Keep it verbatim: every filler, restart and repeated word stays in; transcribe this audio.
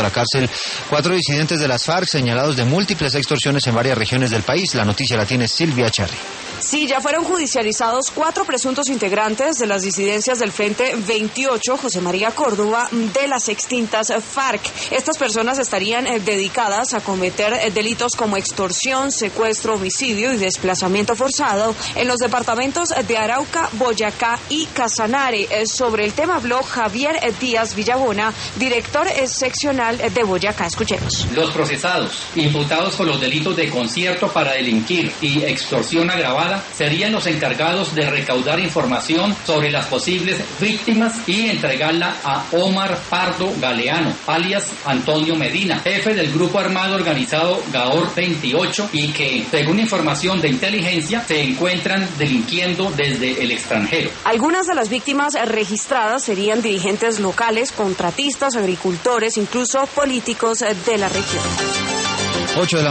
la cárcel cuatro disidentes de las FARC señalados de múltiples extorsiones en varias regiones del país. La noticia la tiene Silvia Cherry. Sí, ya fueron judicializados cuatro presuntos integrantes de las disidencias del Frente veintiocho, José María Córdoba, de las extintas FARC. Estas personas estarían eh, dedicadas a cometer eh, delitos como extorsión, secuestro, homicidio y desplazamiento forzado en los departamentos de Arauca, Boyacá y Casanare. Eh, sobre el tema habló Javier eh, Díaz Villabona, director eh, seccional eh, de Boyacá. Escuchemos. Los procesados, imputados por los delitos de concierto para delinquir y extorsión agravada, serían los encargados de recaudar información sobre las posibles víctimas y entregarla a Omar Pardo Galeano, alias Antonio Medina, jefe del grupo armado organizado Gaor veintiocho, y que, según información de inteligencia, se encuentran delinquiendo desde el extranjero. Algunas de las víctimas registradas serían dirigentes locales, contratistas, agricultores, incluso políticos de la región. ocho de la